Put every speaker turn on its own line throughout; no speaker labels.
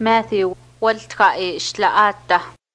Matthew waltra ishtlaata.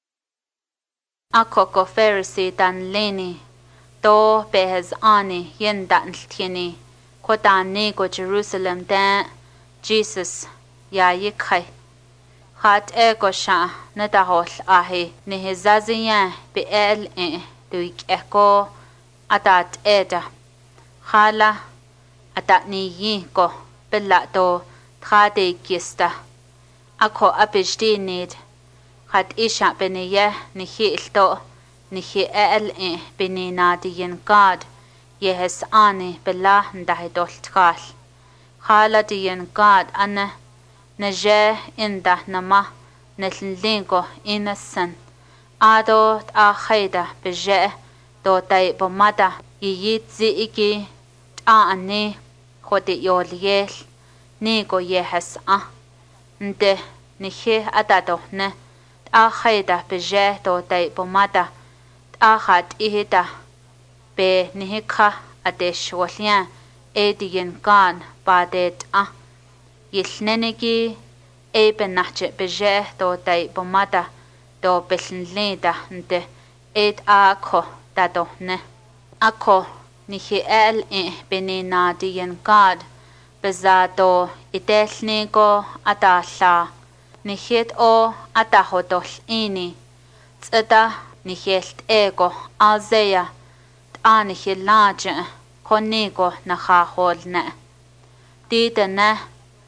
Ako ko Pharisee dan leni. Do behez ani yendan tieni. Ko dan go Jerusalem dan Jesus ya yikai. Hat ego sha na dahol ahi ni hizaziyan bi el duik eko adat eda. Khala adat ni yinko billa do trade gista. Ako abijdi nid. Had isha beniye nihi ilto nihi el beni nadiyin God. Yehes ani billa ndahi doltkal. Khala diyin God anna naje inda nama netlingo inasan. Ado akhayda beje do tay bomada yiyit zi iki ta ani khodi yoliyel nigo yehes nde nihi adado ne akhayda beje do tay bomada akhat ihida be nihika adesh walyan ediyen kan badet yilnenegi benachje beje do tay bomada do belnleda nde akho dado ne akho nihi el benina diyen kad bezado itelnigo adalla nihit o atahodol ini tsada nihelt ego azeya anihilaje konigo nahaholne didene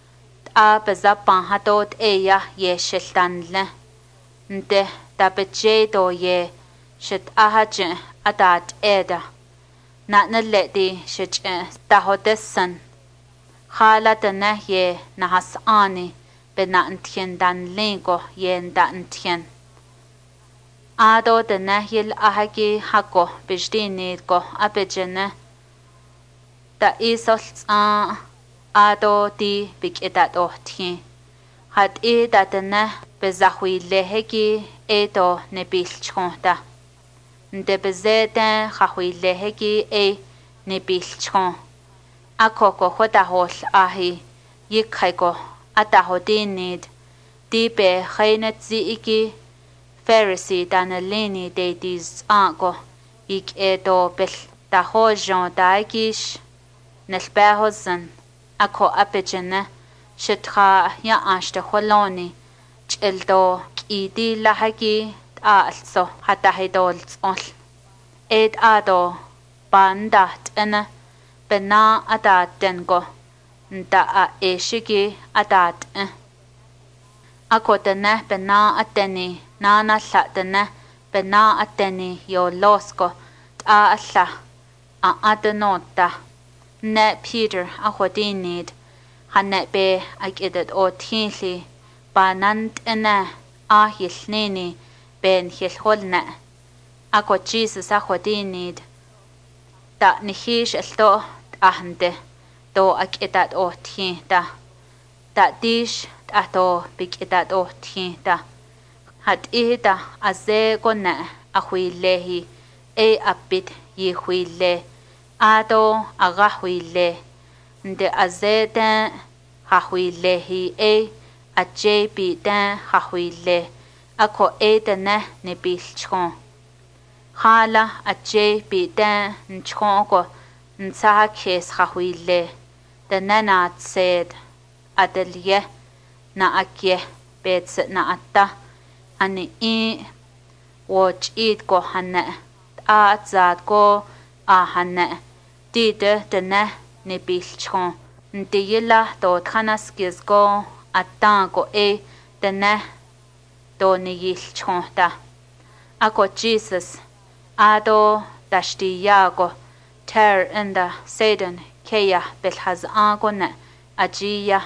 bezapan hadot eya yeshiltanle nde tabejedo ye shit ahaje adat eda na naledi shit tahodesan halatane ye nahasani benantien dan lingo yen dantien ado de nahil ahagi hako bijdini go abejene da isolts ado di bikidat ohti had datene bezahwi lehegi edo nebilchonda nde bezeten hahwi lehegi nebilchon akoko hodahol ahi yikhaygo atahodinid di be khaynet ziiki Pharisee danalini de dis anko ik edo bel dahojon daigish nelbehozan ako apejene shitra ya ashte holoni cheldo idi lahagi also hatahidol ol ed ado bandat ena bena adat dengo nda eshigi adat ako dene bena ateni nana latene bena ateni yo losko alla adenota ne Peter ahodinid hanne be agidet o tinli banant ene ahilnini ben hilholne ako Jesus ahodinid da nihish elto ahande do agidet o tinda da dish ato bigidet o tinda had ida azegone ahuilehi apit yihuile ado agahuile nde azeden hahuilehi ajebi den hahuile ako edene nebilchon hala ajebi den nchongo nsahakes hahuile de nana tsed adelye na akye bets na atta ani watch it go hanne zat go hanne dide dene nebilchon ndiyela do thanas kis go atta go dene do niyilchon da ako Jesus ado dashtiyago ter enda Satan keya belhaz agone ajiya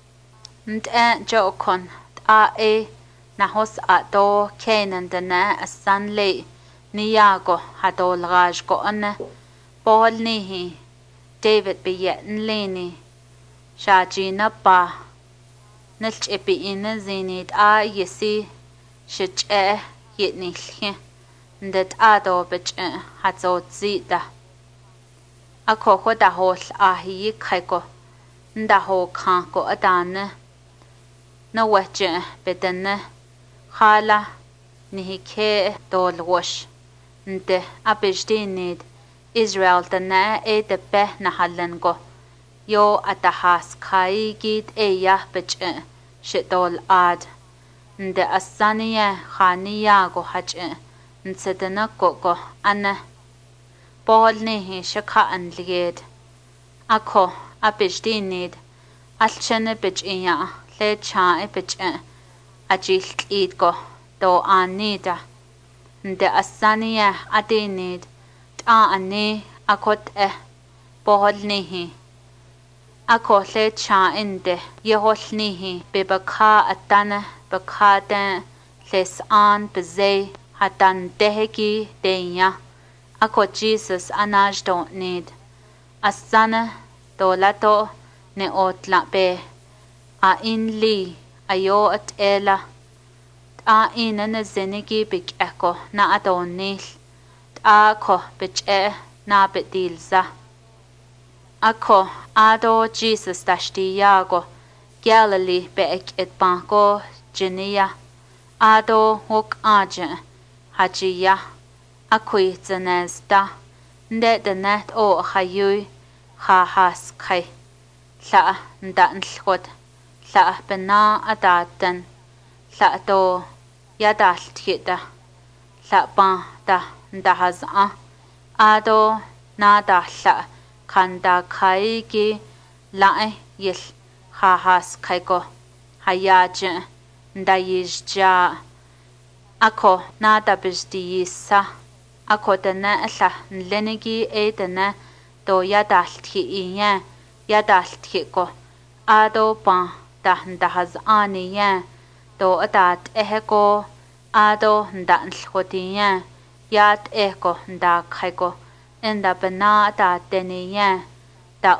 jokon nahos ato kenan dana asanle niyago hadol rajgo ane bol nihi David biyetn leni shajina ba nilch epi ina zinid yesi shich yitnilhe ndet ado bich hazo zida akoko dahol ahi khaiko ndaho khan ko adane no weche bedenne hala nihike dolwosh nte abishdinid Israel dana de be na halengo yo atahas kaigid eya beche shidol ad nde asaniye khaniya go hache nsedana go ana Paul nihi shaka anliged ako abishdinid alchene bichiya le cha biche ajil id go do anida nde asaniye adinid ta ani akot Paul nihi ako le cha inde yehol nihi bebakha atana bakhaden les an bezay hatan deheki denya ako Jesus anaj don't need asana dolato ne otla be a inli ayo at ela a inana zenigi big echo na adonil ta ko biche na bedilza ako ado Jesus dashti yago Galilee beek et banko Jenia ado hok aje hajiya akui zanezda nde de net o hayu ha has kai la ndan lhod la bena adaten la do yadal tida la ba da ndahaz ado nada la kanda kai gi la yel ha has kai go hayaje ndayizja ako nada bizdiyisa ako dana la nlenigi dana do yadalthi iye yadalthi ko ado pa dahaz aniye do adat ehko ado ndan lhodiye yad ehko nda khaiko enda bana da teniye da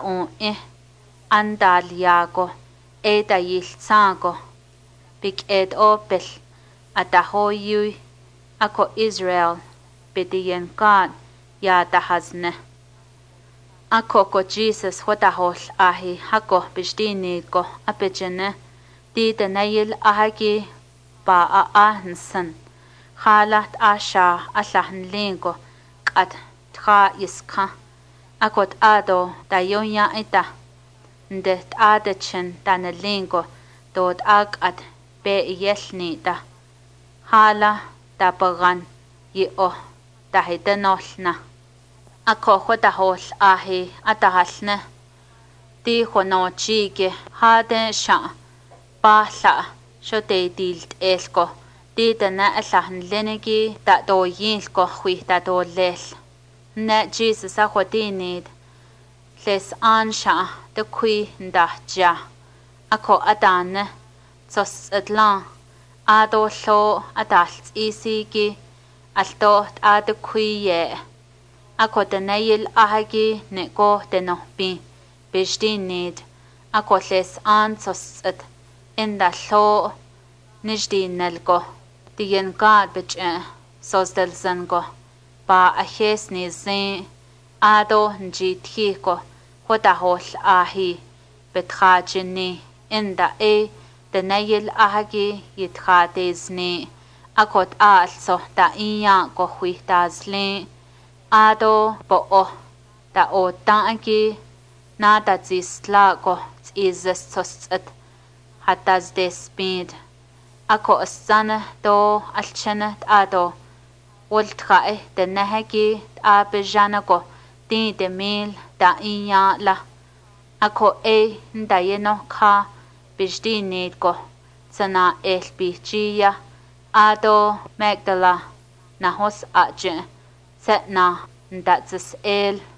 andal yago da yilsago big ed opel atahoyu ako Israel bediyen God ya dahazne ako ko Jesus hodahol ahi hako bishdini ko apejene di denayil ahagi ba ahansan halat asha ahlahnlingo qad tha iska akot ado dayonya ita ndet adechen danelingo dot agat be yelni da hala dapagan o dahidenolna ako hodahol ahi atahalne di hono chige hade sha bahla shote dilt elko di dana alahn lenegi da do yilko hui da do lel na Jesus a hodinid les ansha de kui ndahja ako adane sos atlan ado lo adalt isigi alto ade kuye ako denayil ahagi neko denohbi bishdinid ako les an sos at inda lo nijdinelgo diyen God biche sos del zango ba ahes ni zin ado njithiko hodahol ahi betkhajini inda denayil ahagi yitkhadizni akot also da iya ko huitazli ado bo da o tangi nada zisla ko izes sosat hataz despid ako asana do alchana ado woltkae de nahagi abejana ko ti de mil da iya la ako ndayeno kha bishdinid ko sana bichiya ado Magdala nahos aje setna ndatzes